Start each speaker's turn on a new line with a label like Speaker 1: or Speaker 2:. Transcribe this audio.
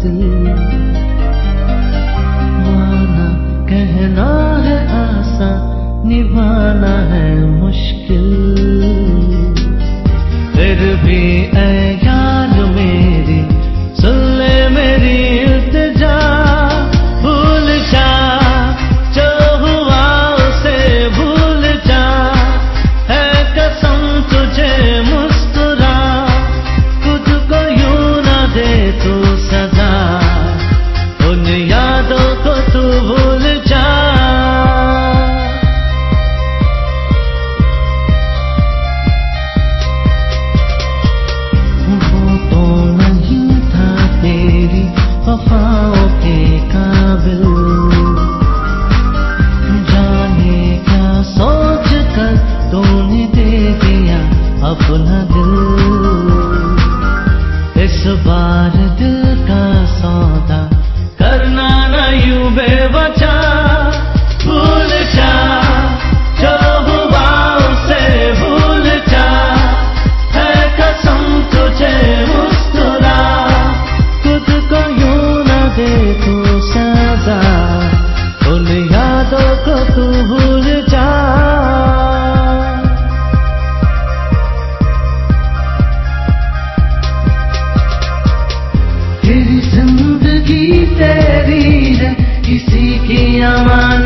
Speaker 1: मंजिल। माना कहना है आसान, निभाना है मुश्किल। फिर भी ऐ यार मेरी सुन ले मेरी इल्तिजा, भूल जा जो हुआ उसे भूल जा, है कसम तुझे मुस्कुरा, खुद को यूं न दे तू सजा, उन यादों को तू भूल जा। वो तो नहीं था तेरी वफाओं के काबिल, जाने क्या सोच कर तूने दे दिया अपना दिल। इस बार दिल का सौदा करना न यूं बेवजह, भूल जा जो हुआ उसे भूल जा, है कसम तुझे मुस्कुरा, खुद को यूं न दे तू सजा, उन यादों को तू भूल जा। तेरी जिंदगी तेरी है, किसी की अमानत